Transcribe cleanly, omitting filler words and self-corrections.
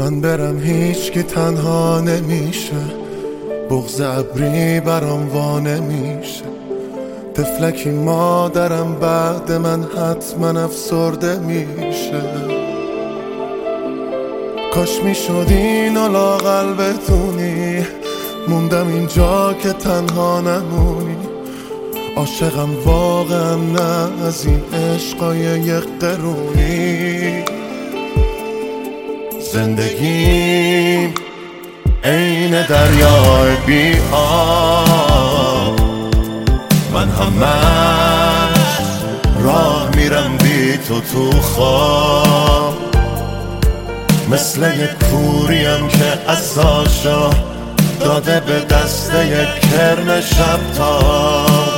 من برم هیچ که تنها نمیشه، بغض ابری برام وا نمیشه. طفلکی مادرم بعد من حتما افسرده میشه. کاش میشد اینو لااقل بدونی، موندم اینجا که تنها نمونی. عاشقم واقعا نه از این عشقای یک قرونی. زندگیم عین دریای بی آب، من همش راه میرم بی تو خواب. مثل یک کوریم که عصاشو داده به دست یک کرم شب تاب.